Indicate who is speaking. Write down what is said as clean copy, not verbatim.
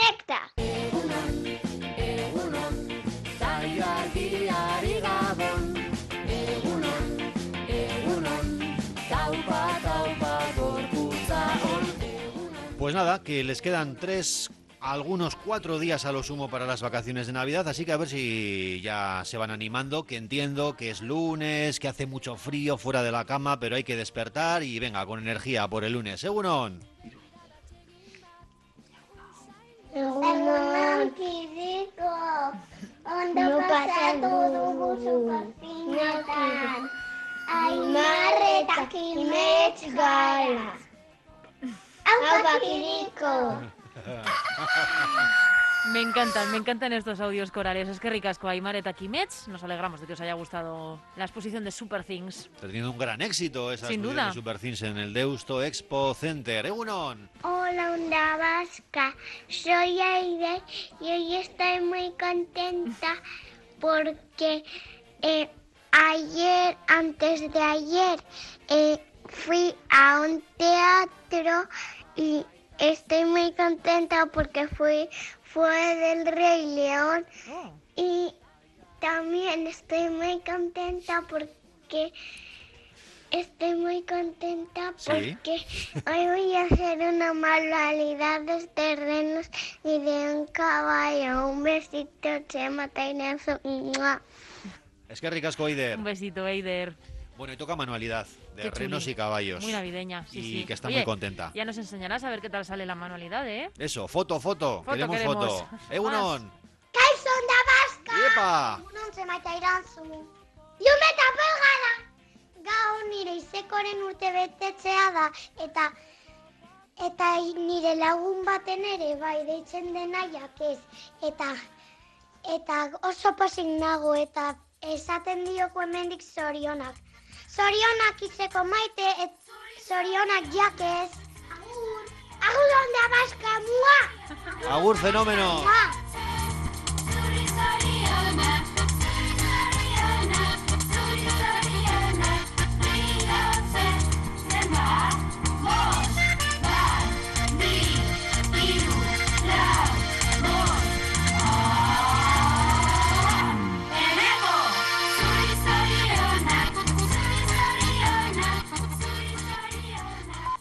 Speaker 1: conecta.
Speaker 2: Pues nada, que les quedan algunos 4 días a lo sumo para las vacaciones de Navidad, así que a ver si ya se van animando, que entiendo que es lunes, que hace mucho frío fuera de la cama, pero hay que despertar y venga, con energía por el lunes. ¡Egunon!
Speaker 1: Egunon, Kiriko. Ondo pasatu superfinetan. Aimar eta Kimets gara. Aupa, Kiriko.
Speaker 3: Me encantan estos audios corales. Es que ricasco, Aimar eta Kimets. Nos alegramos de que os haya gustado la exposición de Super Things.
Speaker 2: Está teniendo un gran éxito esa
Speaker 3: Sin
Speaker 2: exposición
Speaker 3: duda.
Speaker 2: de Super Things en el Deusto Expo Center. ¡Egunon!
Speaker 1: Hola, Onda Vasca. Soy Aide y hoy estoy muy contenta porque antes de ayer, fui a un teatro y estoy muy contenta porque fue del Rey León.
Speaker 3: Oh.
Speaker 1: Y también estoy muy contenta porque
Speaker 2: Sí.
Speaker 1: hoy voy a hacer una manualidad de terrenos y de un caballo. Un besito, Chema Tainazo. ¡Mua!
Speaker 2: Es que ricasco, Eider.
Speaker 3: Un besito, Eider.
Speaker 2: Bueno, y toca manualidad de
Speaker 3: Qué
Speaker 2: renos
Speaker 3: chuli.
Speaker 2: y caballos.
Speaker 3: Muy navideña, sí,
Speaker 2: Y
Speaker 3: sí.
Speaker 2: que está
Speaker 3: Oye,
Speaker 2: muy contenta.
Speaker 3: Ya nos enseñarás a ver qué tal sale la manualidad, ¿eh?
Speaker 2: Eso, foto. Queremos
Speaker 3: queremos.
Speaker 2: foto. ¡Egunon!
Speaker 1: Kaixo, Onda Vasca!
Speaker 2: ¡Epa!
Speaker 1: Egunon, Chema Tainazo. Jume eta pelgara! Gaur nire izekoren urtebetetzea da eta nire lagun baten ere bai deitzen denaiak ez eta oso pozik nago eta esaten dioko hemendik zorionak. Zorionak izeko Maite, zorionak jakez. Agur! Agur, Onda Vasca! Mua!
Speaker 2: ¡Agur, fenómeno!
Speaker 1: Mua!